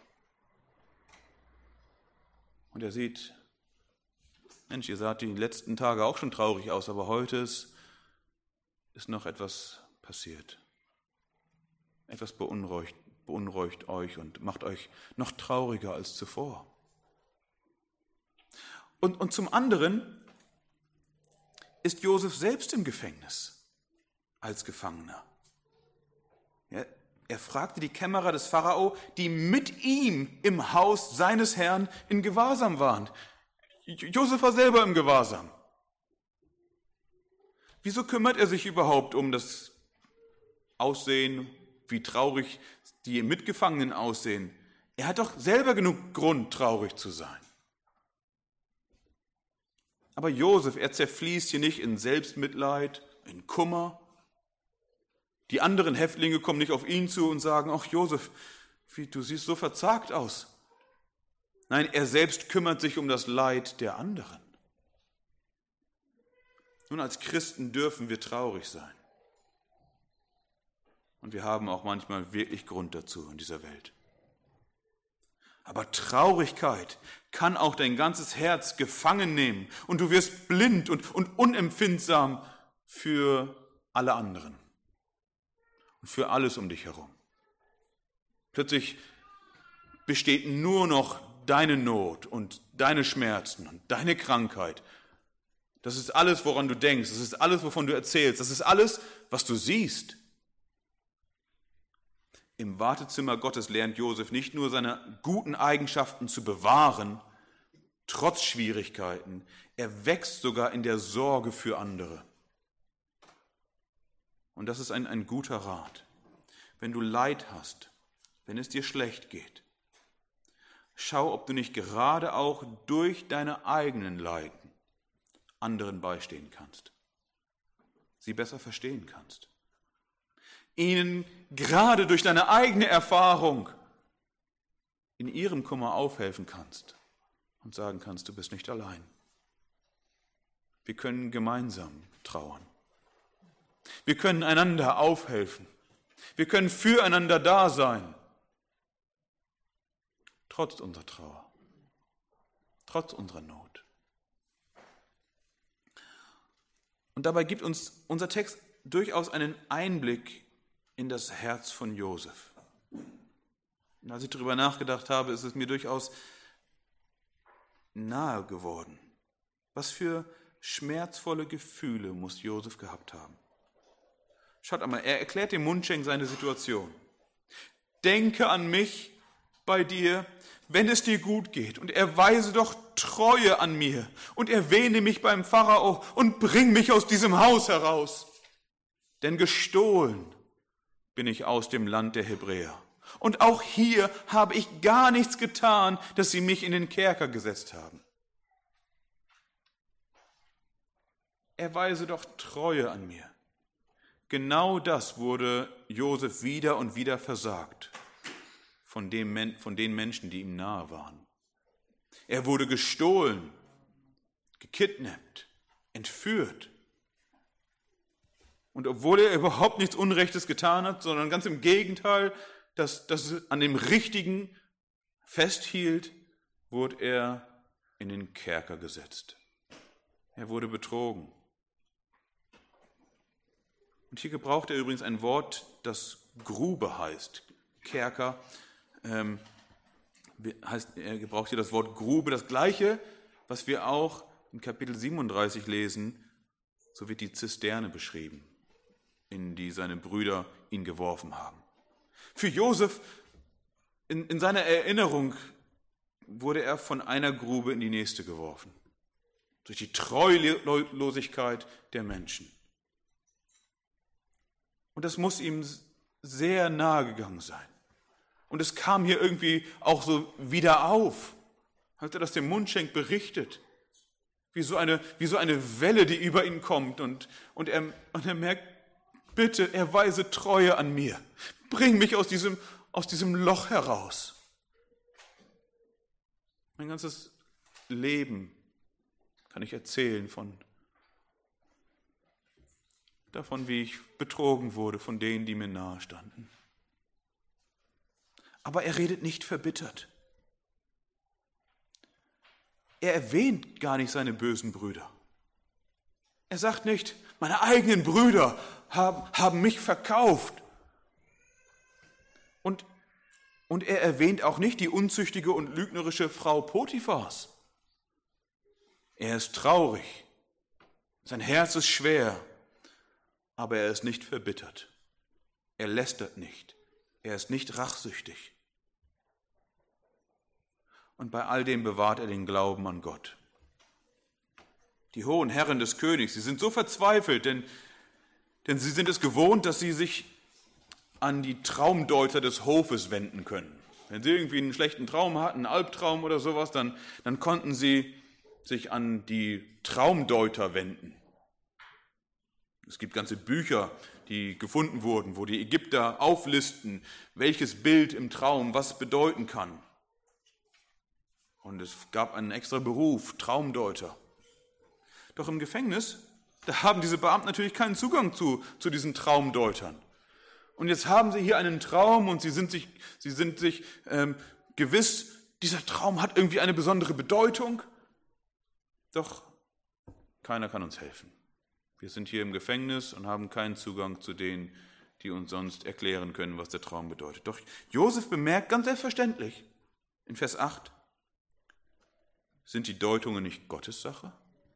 Und er sieht, Mensch, ihr saht die letzten Tage auch schon traurig aus, aber heute ist noch etwas passiert. Etwas beunruhigt euch und macht euch noch trauriger als zuvor. Und zum anderen ist Josef selbst im Gefängnis als Gefangener. Er fragte die Kämmerer des Pharao, die mit ihm im Haus seines Herrn in Gewahrsam waren. Josef war selber im Gewahrsam. Wieso kümmert er sich überhaupt um das Aussehen, wie traurig die Mitgefangenen aussehen? Er hat doch selber genug Grund, traurig zu sein. Aber Josef, er zerfließt hier nicht in Selbstmitleid, in Kummer. Die anderen Häftlinge kommen nicht auf ihn zu und sagen, ach Josef, du siehst so verzagt aus. Nein, er selbst kümmert sich um das Leid der anderen. Nun, als Christen dürfen wir traurig sein. Und wir haben auch manchmal wirklich Grund dazu in dieser Welt. Aber Traurigkeit kann auch dein ganzes Herz gefangen nehmen und du wirst blind und unempfindsam für alle anderen und für alles um dich herum. Plötzlich besteht nur noch deine Not und deine Schmerzen und deine Krankheit. Das ist alles, woran du denkst, das ist alles, wovon du erzählst, das ist alles, was du siehst. Im Wartezimmer Gottes lernt Josef nicht nur seine guten Eigenschaften zu bewahren, trotz Schwierigkeiten, er wächst sogar in der Sorge für andere. Und das ist ein guter Rat. Wenn du Leid hast, wenn es dir schlecht geht, schau, ob du nicht gerade auch durch deine eigenen Leiden anderen beistehen kannst, sie besser verstehen kannst. Ihnen gerade durch deine eigene Erfahrung in ihrem Kummer aufhelfen kannst und sagen kannst, du bist nicht allein. Wir können gemeinsam trauern. Wir können einander aufhelfen. Wir können füreinander da sein. Trotz unserer Trauer, trotz unserer Not. Und dabei gibt uns unser Text durchaus einen Einblick in das Herz von Josef. Und als ich darüber nachgedacht habe, ist es mir durchaus nahe geworden. Was für schmerzvolle Gefühle muss Josef gehabt haben. Schaut einmal, er erklärt dem Mundschenk seine Situation. Denke an mich bei dir, wenn es dir gut geht, und erweise doch Treue an mir und erwähne mich beim Pharao und bring mich aus diesem Haus heraus. Denn gestohlen bin ich aus dem Land der Hebräer. Und auch hier habe ich gar nichts getan, dass sie mich in den Kerker gesetzt haben. Erweise doch Treue an mir. Genau das wurde Josef wieder und wieder versagt von den Menschen, die ihm nahe waren. Er wurde gestohlen, gekidnappt, entführt. Und obwohl er überhaupt nichts Unrechtes getan hat, sondern ganz im Gegenteil, dass an dem Richtigen festhielt, wurde er in den Kerker gesetzt. Er wurde betrogen. Und hier gebraucht er übrigens ein Wort, das Grube heißt. Kerker er gebraucht hier das Wort Grube, das Gleiche, was wir auch in Kapitel 37 lesen. So wird die Zisterne beschrieben, in die seine Brüder ihn geworfen haben. Für Josef, in seiner Erinnerung, wurde er von einer Grube in die nächste geworfen. Durch die Treulosigkeit der Menschen. Und das muss ihm sehr nahe gegangen sein. Und es kam hier irgendwie auch so wieder auf, als er das dem Mundschenk berichtet. Wie so eine Welle, die über ihn kommt. Und er merkt, bitte erweise Treue an mir. Bring mich aus diesem Loch heraus. Mein ganzes Leben kann ich erzählen davon, wie ich betrogen wurde von denen, die mir nahe standen. Aber er redet nicht verbittert. Er erwähnt gar nicht seine bösen Brüder. Er sagt nicht, meine eigenen Brüder haben mich verkauft. Und er erwähnt auch nicht die unzüchtige und lügnerische Frau Potiphars. Er ist traurig. Sein Herz ist schwer. Aber er ist nicht verbittert. Er lästert nicht. Er ist nicht rachsüchtig. Und bei all dem bewahrt er den Glauben an Gott. Die hohen Herren des Königs, sie sind so verzweifelt, denn sie sind es gewohnt, dass sie sich an die Traumdeuter des Hofes wenden können. Wenn sie irgendwie einen schlechten Traum hatten, einen Albtraum oder sowas, dann konnten sie sich an die Traumdeuter wenden. Es gibt ganze Bücher, die gefunden wurden, wo die Ägypter auflisten, welches Bild im Traum was bedeuten kann. Und es gab einen extra Beruf, Traumdeuter. Doch im Gefängnis, da haben diese Beamten natürlich keinen Zugang zu diesen Traumdeutern. Und jetzt haben sie hier einen Traum und sie sind sich gewiss, dieser Traum hat irgendwie eine besondere Bedeutung. Doch keiner kann uns helfen. Wir sind hier im Gefängnis und haben keinen Zugang zu denen, die uns sonst erklären können, was der Traum bedeutet. Doch Josef bemerkt ganz selbstverständlich in Vers 8, sind die Deutungen nicht Gottes Sache?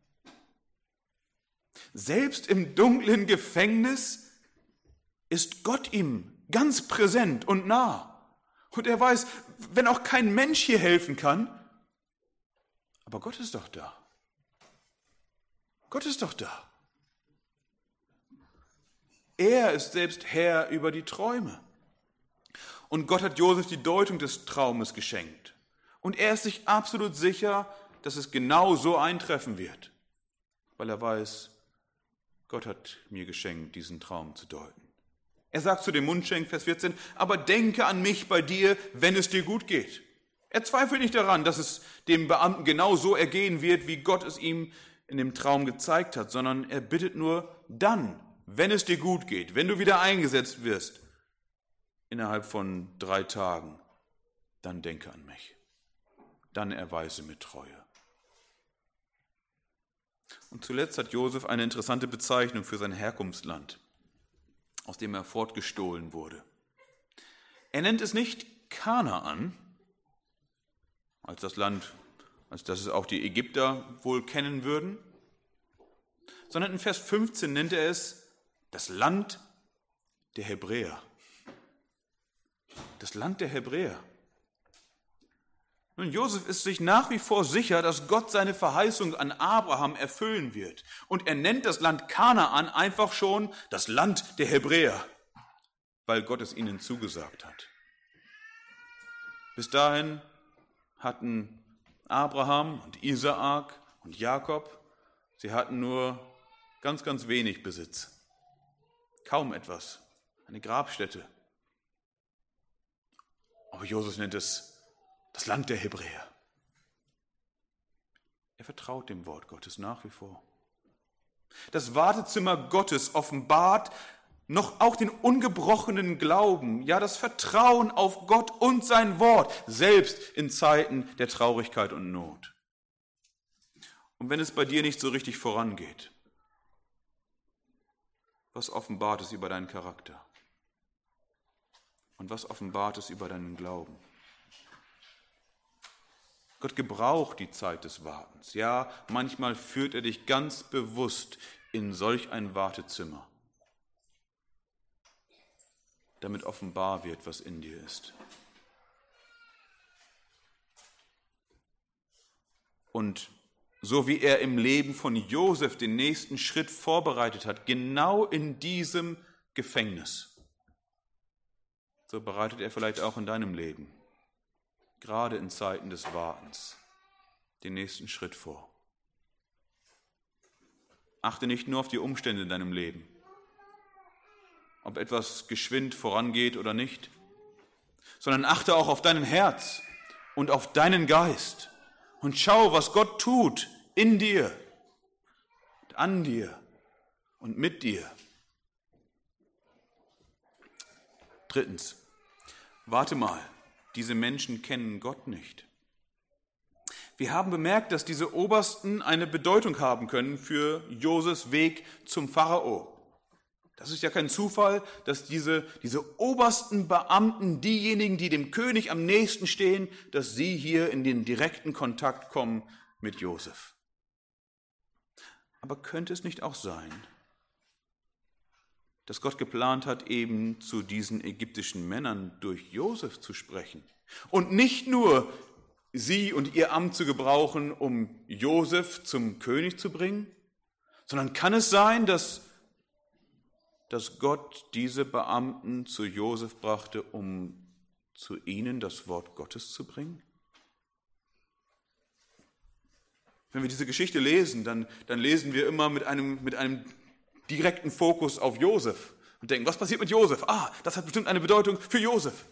Selbst im dunklen Gefängnis ist Gott ihm ganz präsent und nah. Und er weiß, wenn auch kein Mensch hier helfen kann, aber Gott ist doch da. Gott ist doch da. Er ist selbst Herr über die Träume. Und Gott hat Josef die Deutung des Traumes geschenkt. Und er ist sich absolut sicher, dass es genau so eintreffen wird, weil er weiß, Gott hat mir geschenkt, diesen Traum zu deuten. Er sagt zu dem Mundschenk, Vers 14, aber denke an mich bei dir, wenn es dir gut geht. Er zweifelt nicht daran, dass es dem Beamten genau so ergehen wird, wie Gott es ihm in dem Traum gezeigt hat, sondern er bittet nur dann, wenn es dir gut geht, wenn du wieder eingesetzt wirst, innerhalb von 3 Tagen, dann denke an mich. Dann erweise mir Treue. Und zuletzt hat Josef eine interessante Bezeichnung für sein Herkunftsland, aus dem er fortgestohlen wurde. Er nennt es nicht Kanaan, als das Land, als das es auch die Ägypter wohl kennen würden, sondern in Vers 15 nennt er es das Land der Hebräer. Das Land der Hebräer. Nun, Josef ist sich nach wie vor sicher, dass Gott seine Verheißung an Abraham erfüllen wird. Und er nennt das Land Kanaan einfach schon das Land der Hebräer, weil Gott es ihnen zugesagt hat. Bis dahin hatten Abraham und Isaak und Jakob, sie hatten nur ganz, ganz wenig Besitz. Kaum etwas, eine Grabstätte. Aber Josef nennt es das Land der Hebräer. Er vertraut dem Wort Gottes nach wie vor. Das Wartezimmer Gottes offenbart noch auch den ungebrochenen Glauben, ja das Vertrauen auf Gott und sein Wort, selbst in Zeiten der Traurigkeit und Not. Und wenn es bei dir nicht so richtig vorangeht, was offenbart es über deinen Charakter? Und was offenbart es über deinen Glauben? Gott gebraucht die Zeit des Wartens. Ja, manchmal führt er dich ganz bewusst in solch ein Wartezimmer, damit offenbar wird, was in dir ist. Und so wie er im Leben von Josef den nächsten Schritt vorbereitet hat, genau in diesem Gefängnis, so bereitet er vielleicht auch in deinem Leben, gerade in Zeiten des Wartens, den nächsten Schritt vor. Achte nicht nur auf die Umstände in deinem Leben, ob etwas geschwind vorangeht oder nicht, sondern achte auch auf dein Herz und auf deinen Geist und schau, was Gott tut in dir, und an dir und mit dir. Drittens, warte mal, diese Menschen kennen Gott nicht. Wir haben bemerkt, dass diese Obersten eine Bedeutung haben können für Josefs Weg zum Pharao. Das ist ja kein Zufall, dass diese obersten Beamten, diejenigen, die dem König am nächsten stehen, dass sie hier in den direkten Kontakt kommen mit Josef. Aber könnte es nicht auch sein, dass Gott geplant hat, eben zu diesen ägyptischen Männern durch Josef zu sprechen und nicht nur sie und ihr Amt zu gebrauchen, um Josef zum König zu bringen, sondern kann es sein, dass Gott diese Beamten zu Josef brachte, um zu ihnen das Wort Gottes zu bringen? Wenn wir diese Geschichte lesen, dann lesen wir immer mit einem direkten Fokus auf Josef und denken, was passiert mit Josef? Das hat bestimmt eine Bedeutung für Josef.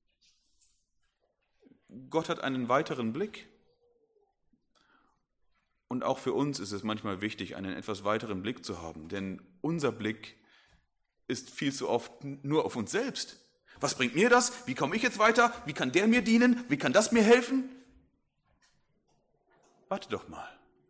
Gott hat einen weiteren Blick. Und auch für uns ist es manchmal wichtig, einen etwas weiteren Blick zu haben, denn unser Blick ist viel zu oft nur auf uns selbst. Was bringt mir das? Wie komme ich jetzt weiter? Wie kann der mir dienen? Wie kann das mir helfen? Warte doch mal.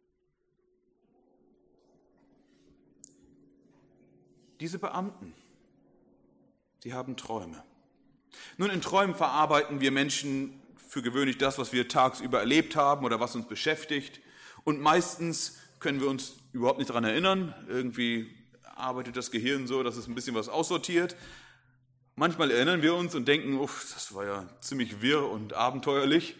Diese Beamten, sie haben Träume. Nun, in Träumen verarbeiten wir Menschen für gewöhnlich das, was wir tagsüber erlebt haben oder was uns beschäftigt. Und meistens können wir uns überhaupt nicht daran erinnern. Irgendwie arbeitet das Gehirn so, dass es ein bisschen was aussortiert. Manchmal erinnern wir uns und denken, das war ja ziemlich wirr und abenteuerlich.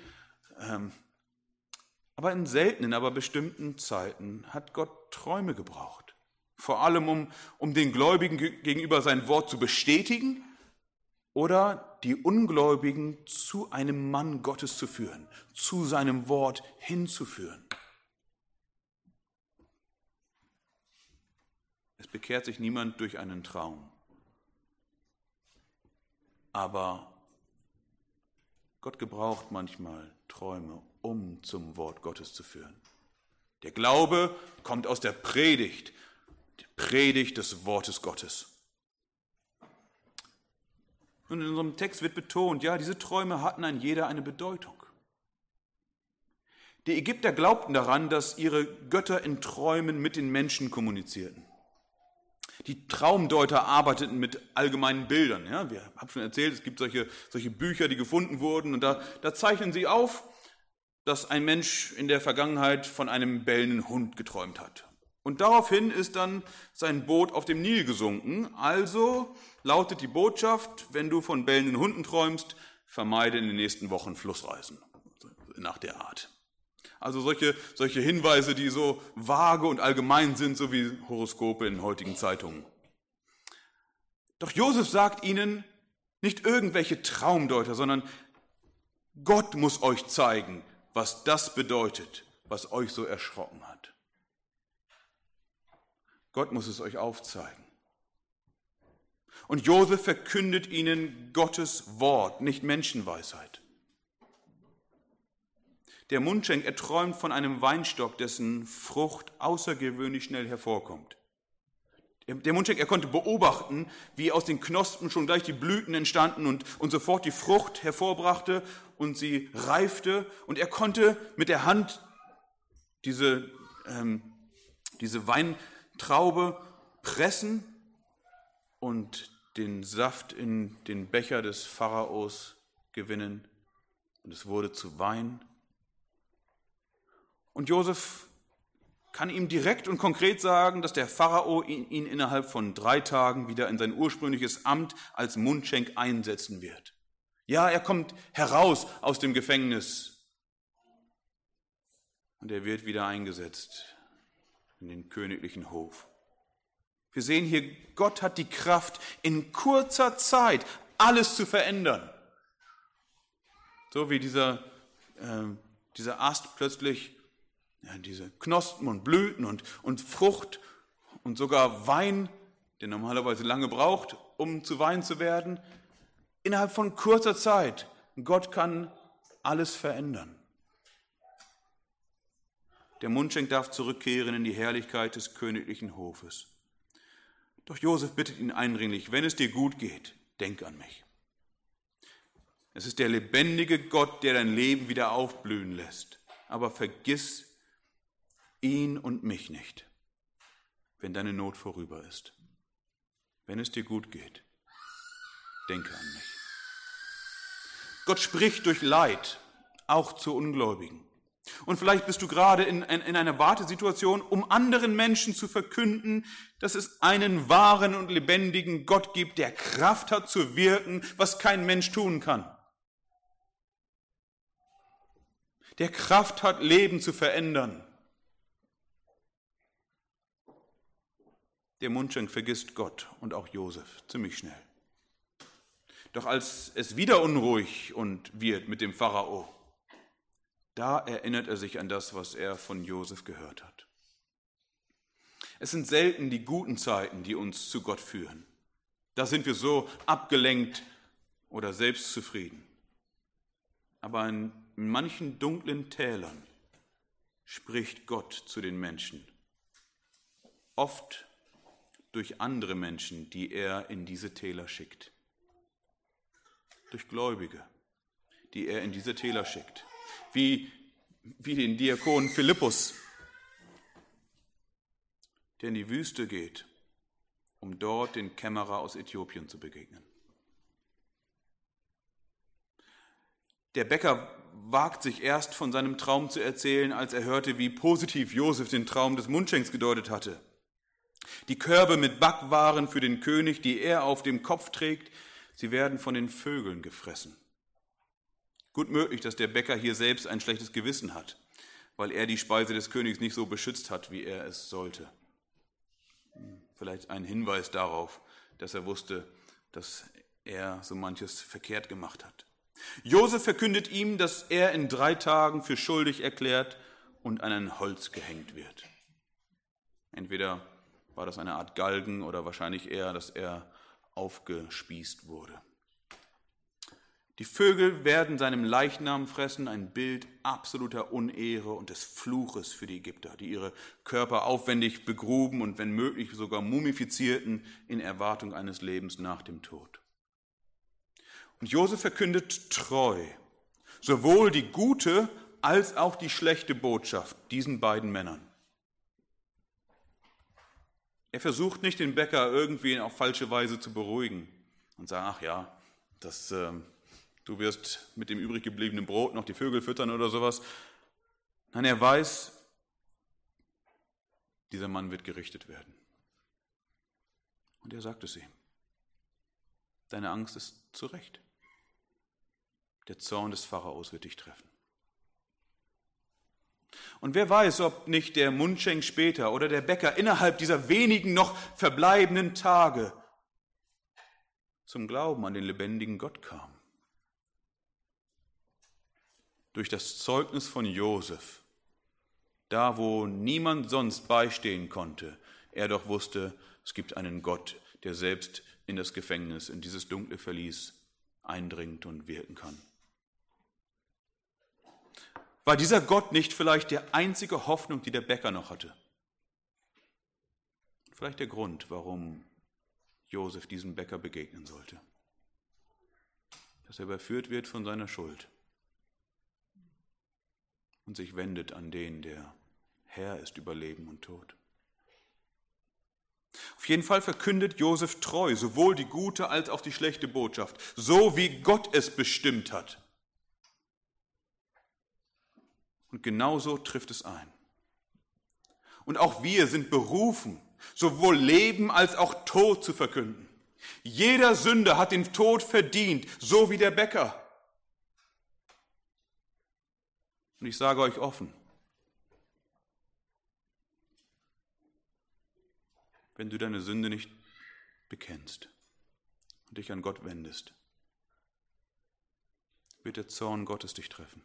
Aber in seltenen, aber bestimmten Zeiten hat Gott Träume gebraucht. Vor allem, um den Gläubigen gegenüber sein Wort zu bestätigen oder die Ungläubigen zu einem Mann Gottes zu führen, zu seinem Wort hinzuführen. Es bekehrt sich niemand durch einen Traum. Aber Gott gebraucht manchmal Träume, um zum Wort Gottes zu führen. Der Glaube kommt aus der Predigt des Wortes Gottes. Und in unserem Text wird betont, ja, diese Träume hatten an jeder eine Bedeutung. Die Ägypter glaubten daran, dass ihre Götter in Träumen mit den Menschen kommunizierten. Die Traumdeuter arbeiteten mit allgemeinen Bildern. Ja, wir haben schon erzählt, es gibt solche Bücher, die gefunden wurden, und da zeichnen sie auf, dass ein Mensch in der Vergangenheit von einem bellenden Hund geträumt hat. Und daraufhin ist dann sein Boot auf dem Nil gesunken. Also lautet die Botschaft, wenn du von bellenden Hunden träumst, vermeide in den nächsten Wochen Flussreisen. Nach der Art. Also solche Hinweise, die so vage und allgemein sind, so wie Horoskope in heutigen Zeitungen. Doch Josef sagt ihnen, nicht irgendwelche Traumdeuter, sondern Gott muss euch zeigen, was das bedeutet, was euch so erschrocken hat. Gott muss es euch aufzeigen. Und Josef verkündet ihnen Gottes Wort, nicht Menschenweisheit. Der Mundschenk erträumt von einem Weinstock, dessen Frucht außergewöhnlich schnell hervorkommt. Der Mundschenk, er konnte beobachten, wie aus den Knospen schon gleich die Blüten entstanden und sofort die Frucht hervorbrachte und sie reifte. Und er konnte mit der Hand diese Weintraube pressen und den Saft in den Becher des Pharaos gewinnen. Und es wurde zu Wein. Und Josef kann ihm direkt und konkret sagen, dass der Pharao ihn innerhalb von 3 Tagen wieder in sein ursprüngliches Amt als Mundschenk einsetzen wird. Ja, er kommt heraus aus dem Gefängnis und er wird wieder eingesetzt in den königlichen Hof. Wir sehen hier, Gott hat die Kraft, in kurzer Zeit alles zu verändern. So wie dieser Ast plötzlich diese Knospen und Blüten und Frucht und sogar Wein, der normalerweise lange braucht, um zu Wein zu werden, innerhalb von kurzer Zeit. Gott kann alles verändern. Der Mundschenk darf zurückkehren in die Herrlichkeit des königlichen Hofes. Doch Josef bittet ihn eindringlich, wenn es dir gut geht, denk an mich. Es ist der lebendige Gott, der dein Leben wieder aufblühen lässt. Aber vergiss ihn und mich nicht, wenn deine Not vorüber ist. Wenn es dir gut geht, denke an mich. Gott spricht durch Leid, auch zu Ungläubigen. Und vielleicht bist du gerade in einer Wartesituation, um anderen Menschen zu verkünden, dass es einen wahren und lebendigen Gott gibt, der Kraft hat zu wirken, was kein Mensch tun kann. Der Kraft hat, Leben zu verändern. Der Mundschenk vergisst Gott und auch Josef ziemlich schnell. Doch als es wieder unruhig wird mit dem Pharao, da erinnert er sich an das, was er von Josef gehört hat. Es sind selten die guten Zeiten, die uns zu Gott führen. Da sind wir so abgelenkt oder selbstzufrieden. Aber in manchen dunklen Tälern spricht Gott zu den Menschen. Oft durch andere Menschen, die er in diese Täler schickt. Durch Gläubige, die er in diese Täler schickt. Wie den Diakon Philippus, der in die Wüste geht, um dort den Kämmerer aus Äthiopien zu begegnen. Der Bäcker wagt sich erst von seinem Traum zu erzählen, als er hörte, wie positiv Josef den Traum des Mundschenks gedeutet hatte. Die Körbe mit Backwaren für den König, die er auf dem Kopf trägt, sie werden von den Vögeln gefressen. Gut möglich, dass der Bäcker hier selbst ein schlechtes Gewissen hat, weil er die Speise des Königs nicht so beschützt hat, wie er es sollte. Vielleicht ein Hinweis darauf, dass er wusste, dass er so manches verkehrt gemacht hat. Josef verkündet ihm, dass er in 3 Tagen für schuldig erklärt und an ein Holz gehängt wird. Entweder war das eine Art Galgen oder wahrscheinlich eher, dass er aufgespießt wurde. Die Vögel werden seinem Leichnam fressen, ein Bild absoluter Unehre und des Fluches für die Ägypter, die ihre Körper aufwendig begruben und wenn möglich sogar mumifizierten in Erwartung eines Lebens nach dem Tod. Und Josef verkündet treu, sowohl die gute als auch die schlechte Botschaft diesen beiden Männern. Er versucht nicht, den Bäcker irgendwie auf falsche Weise zu beruhigen und sagen, ach ja, du wirst mit dem übrig gebliebenen Brot noch die Vögel füttern oder sowas. Nein, er weiß, dieser Mann wird gerichtet werden. Und er sagt es ihm. Deine Angst ist zu Recht. Der Zorn des Pharaos wird dich treffen. Und wer weiß, ob nicht der Mundschenk später oder der Bäcker innerhalb dieser wenigen noch verbleibenden Tage zum Glauben an den lebendigen Gott kam. Durch das Zeugnis von Josef, da wo niemand sonst beistehen konnte, er doch wusste, es gibt einen Gott, der selbst in das Gefängnis, in dieses dunkle Verlies eindringt und wirken kann. War dieser Gott nicht vielleicht die einzige Hoffnung, die der Bäcker noch hatte? Vielleicht der Grund, warum Josef diesem Bäcker begegnen sollte. Dass er überführt wird von seiner Schuld und sich wendet an den, der Herr ist über Leben und Tod. Auf jeden Fall verkündet Josef treu, sowohl die gute als auch die schlechte Botschaft, so wie Gott es bestimmt hat. Und genauso trifft es ein. Und auch wir sind berufen, sowohl Leben als auch Tod zu verkünden. Jeder Sünder hat den Tod verdient, so wie der Bäcker. Und ich sage euch offen, wenn du deine Sünde nicht bekennst und dich an Gott wendest, wird der Zorn Gottes dich treffen.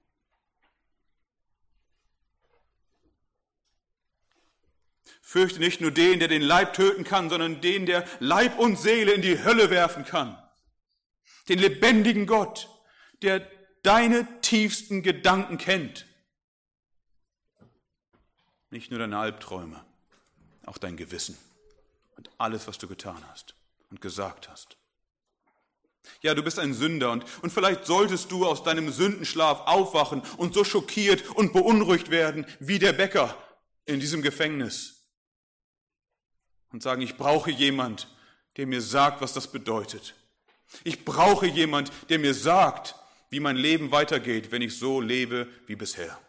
Fürchte nicht nur den, der den Leib töten kann, sondern den, der Leib und Seele in die Hölle werfen kann. Den lebendigen Gott, der deine tiefsten Gedanken kennt. Nicht nur deine Albträume, auch dein Gewissen und alles, was du getan hast und gesagt hast. Ja, du bist ein Sünder und vielleicht solltest du aus deinem Sündenschlaf aufwachen und so schockiert und beunruhigt werden wie der Bäcker in diesem Gefängnis. Und sagen, ich brauche jemand, der mir sagt, was das bedeutet. Ich brauche jemand, der mir sagt, wie mein Leben weitergeht, wenn ich so lebe wie bisher.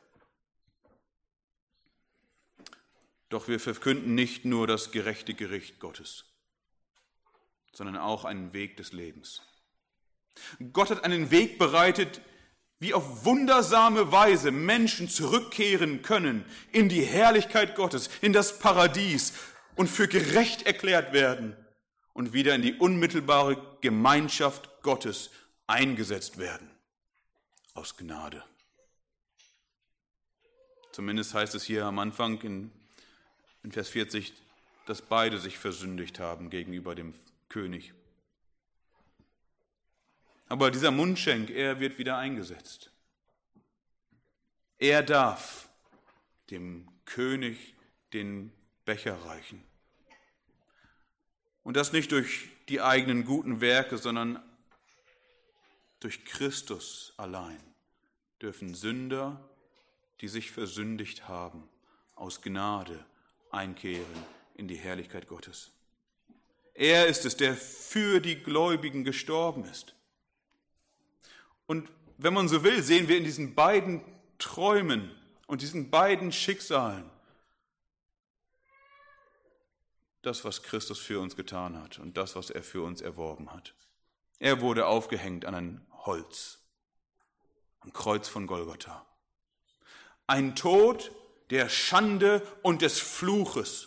Doch wir verkünden nicht nur das gerechte Gericht Gottes, sondern auch einen Weg des Lebens. Gott hat einen Weg bereitet, wie auf wundersame Weise Menschen zurückkehren können in die Herrlichkeit Gottes, in das Paradies, und für gerecht erklärt werden und wieder in die unmittelbare Gemeinschaft Gottes eingesetzt werden. Aus Gnade. Zumindest heißt es hier am Anfang in Vers 40, dass beide sich versündigt haben gegenüber dem König. Aber dieser Mundschenk, er wird wieder eingesetzt. Er darf dem König den Becher reichen. Und das nicht durch die eigenen guten Werke, sondern durch Christus allein dürfen Sünder, die sich versündigt haben, aus Gnade einkehren in die Herrlichkeit Gottes. Er ist es, der für die Gläubigen gestorben ist. Und wenn man so will, sehen wir in diesen beiden Träumen und diesen beiden Schicksalen das, was Christus für uns getan hat und das, was er für uns erworben hat. Er wurde aufgehängt an ein Holz, am Kreuz von Golgatha. Ein Tod der Schande und des Fluches.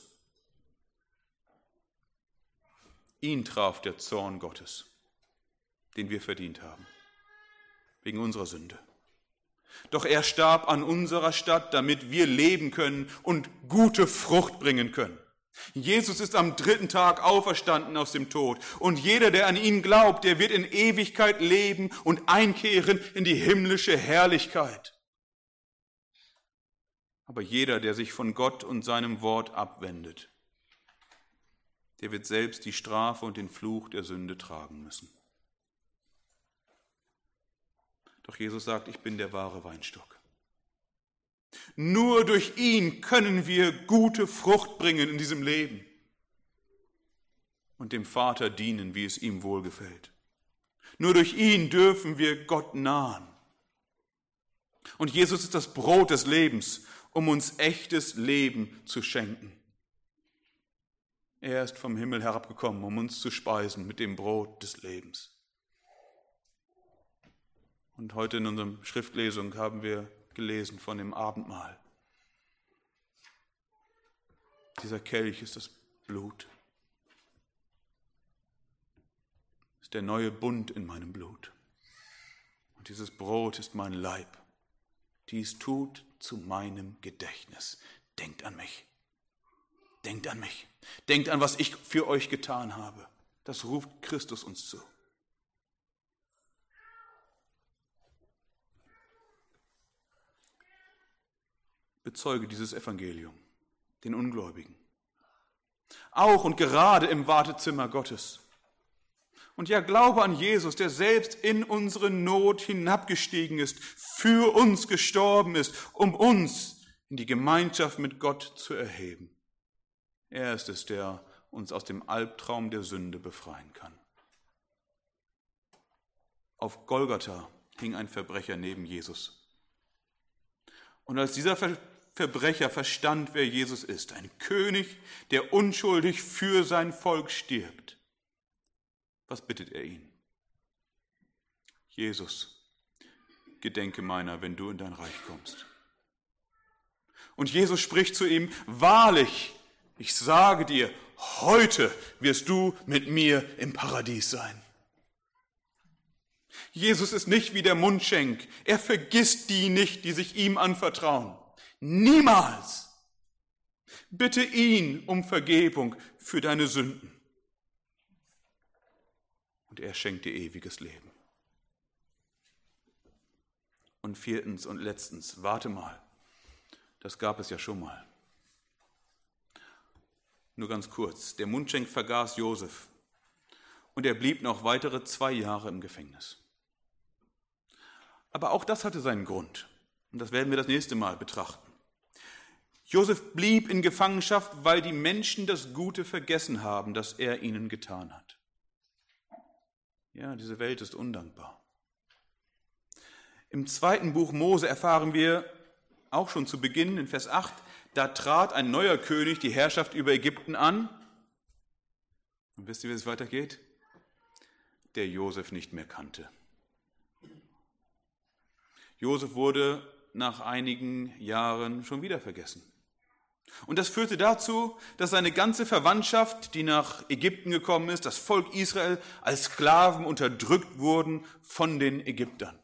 Ihn traf der Zorn Gottes, den wir verdient haben, wegen unserer Sünde. Doch er starb an unserer Stadt, damit wir leben können und gute Frucht bringen können. Jesus ist am 3. Tag auferstanden aus dem Tod. Und jeder, der an ihn glaubt, der wird in Ewigkeit leben und einkehren in die himmlische Herrlichkeit. Aber jeder, der sich von Gott und seinem Wort abwendet, der wird selbst die Strafe und den Fluch der Sünde tragen müssen. Doch Jesus sagt, ich bin der wahre Weinstock. Nur durch ihn können wir gute Frucht bringen in diesem Leben und dem Vater dienen, wie es ihm wohlgefällt. Nur durch ihn dürfen wir Gott nahen. Und Jesus ist das Brot des Lebens, um uns echtes Leben zu schenken. Er ist vom Himmel herabgekommen, um uns zu speisen mit dem Brot des Lebens. Und heute in unserer Schriftlesung haben wir gelesen von dem Abendmahl. Dieser Kelch ist das Blut. Ist der neue Bund in meinem Blut. Und dieses Brot ist mein Leib. Dies tut zu meinem Gedächtnis. Denkt an mich. Denkt an mich. Denkt an, was ich für euch getan habe. Das ruft Christus uns zu. Bezeuge dieses Evangelium, den Ungläubigen. Auch und gerade im Wartezimmer Gottes. Und ja, glaube an Jesus, der selbst in unsere Not hinabgestiegen ist, für uns gestorben ist, um uns in die Gemeinschaft mit Gott zu erheben. Er ist es, der uns aus dem Albtraum der Sünde befreien kann. Auf Golgatha hing ein Verbrecher neben Jesus. Und als dieser Verbrecher verstand, wer Jesus ist, ein König, der unschuldig für sein Volk stirbt, was bittet er ihn? Jesus, gedenke meiner, wenn du in dein Reich kommst. Und Jesus spricht zu ihm, wahrlich, ich sage dir, heute wirst du mit mir im Paradies sein. Jesus ist nicht wie der Mundschenk. Er vergisst die nicht, die sich ihm anvertrauen. Niemals. Bitte ihn um Vergebung für deine Sünden. Und er schenkt dir ewiges Leben. Und 4. und letztens, warte mal. Das gab es ja schon mal. Nur ganz kurz. Der Mundschenk vergaß Josef. Und er blieb noch weitere 2 Jahre im Gefängnis. Aber auch das hatte seinen Grund. Und das werden wir das nächste Mal betrachten. Josef blieb in Gefangenschaft, weil die Menschen das Gute vergessen haben, das er ihnen getan hat. Ja, diese Welt ist undankbar. Im 2. Buch Mose erfahren wir auch schon zu Beginn in Vers 8, da trat ein neuer König die Herrschaft über Ägypten an. Und wisst ihr, wie es weitergeht? Der Josef nicht mehr kannte. Josef wurde nach einigen Jahren schon wieder vergessen. Und das führte dazu, dass seine ganze Verwandtschaft, die nach Ägypten gekommen ist, das Volk Israel, als Sklaven unterdrückt wurden von den Ägyptern.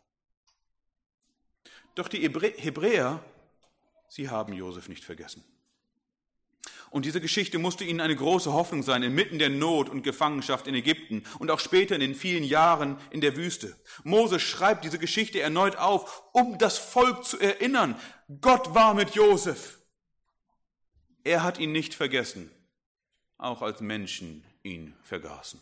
Doch die Hebräer, sie haben Josef nicht vergessen. Und diese Geschichte musste ihnen eine große Hoffnung sein, inmitten der Not und Gefangenschaft in Ägypten und auch später in den vielen Jahren in der Wüste. Mose schreibt diese Geschichte erneut auf, um das Volk zu erinnern. Gott war mit Josef. Er hat ihn nicht vergessen, auch als Menschen ihn vergaßen.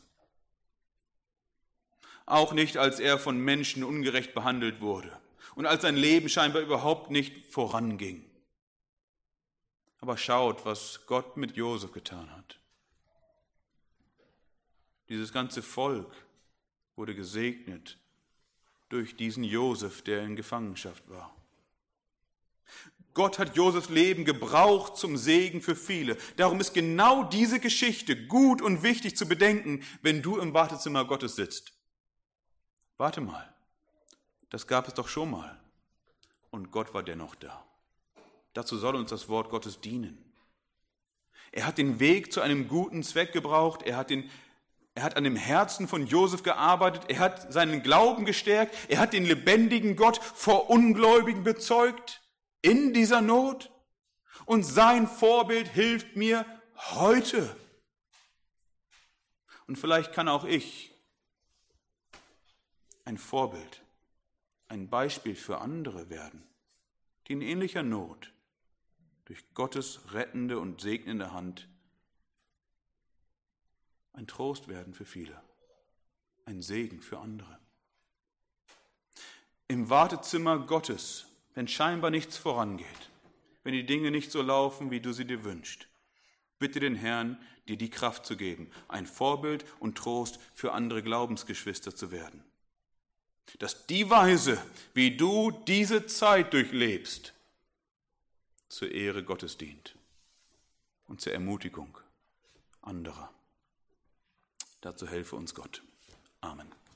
Auch nicht, als er von Menschen ungerecht behandelt wurde und als sein Leben scheinbar überhaupt nicht voranging. Aber schaut, was Gott mit Josef getan hat. Dieses ganze Volk wurde gesegnet durch diesen Josef, der in Gefangenschaft war. Gott hat Josefs Leben gebraucht zum Segen für viele. Darum ist genau diese Geschichte gut und wichtig zu bedenken, wenn du im Wartezimmer Gottes sitzt. Warte mal, das gab es doch schon mal. Und Gott war dennoch da. Dazu soll uns das Wort Gottes dienen. Er hat den Weg zu einem guten Zweck gebraucht. Er hat an dem Herzen von Josef gearbeitet. Er hat seinen Glauben gestärkt. Er hat den lebendigen Gott vor Ungläubigen bezeugt in dieser Not. Und sein Vorbild hilft mir heute. Und vielleicht kann auch ich ein Vorbild, ein Beispiel für andere werden, die in ähnlicher Not durch Gottes rettende und segnende Hand ein Trost werden für viele, ein Segen für andere. Im Wartezimmer Gottes, wenn scheinbar nichts vorangeht, wenn die Dinge nicht so laufen, wie du sie dir wünschst, bitte den Herrn, dir die Kraft zu geben, ein Vorbild und Trost für andere Glaubensgeschwister zu werden. Dass die Weise, wie du diese Zeit durchlebst, zur Ehre Gottes dient und zur Ermutigung anderer. Dazu helfe uns Gott. Amen.